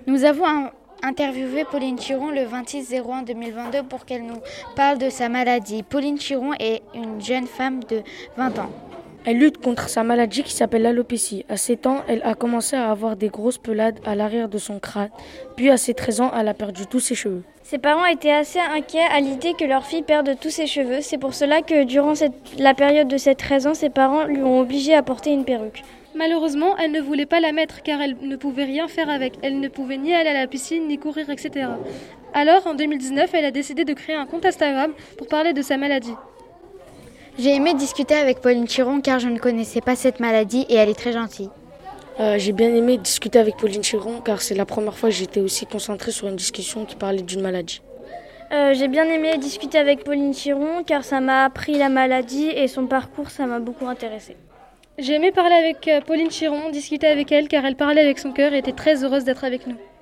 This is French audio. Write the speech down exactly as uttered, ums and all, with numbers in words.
Nous avons un- interviewé Pauline Chiron le vingt-six zéro un deux mille vingt-deux pour qu'elle nous parle de sa maladie. Pauline Chiron est une jeune femme de vingt ans. Elle lutte contre sa maladie qui s'appelle l'alopécie. À sept ans, elle a commencé à avoir des grosses pelades à l'arrière de son crâne. Puis à ses treize ans, elle a perdu tous ses cheveux. Ses parents étaient assez inquiets à l'idée que leur fille perde tous ses cheveux. C'est pour cela que durant cette, la période de ses treize ans, ses parents lui ont obligé à porter une perruque. Malheureusement, elle ne voulait pas la mettre car elle ne pouvait rien faire avec. Elle ne pouvait ni aller à la piscine, ni courir, et cetera. Alors, en deux mille dix-neuf, elle a décidé de créer un compte Instagram pour parler de sa maladie. J'ai aimé discuter avec Pauline Chiron car je ne connaissais pas cette maladie et elle est très gentille. Euh, j'ai bien aimé discuter avec Pauline Chiron car c'est la première fois que j'étais aussi concentrée sur une discussion qui parlait d'une maladie. Euh, j'ai bien aimé discuter avec Pauline Chiron car ça m'a appris la maladie et son parcours, ça m'a beaucoup intéressée. J'ai aimé parler avec Pauline Chiron, discuter avec elle car elle parlait avec son cœur et était très heureuse d'être avec nous.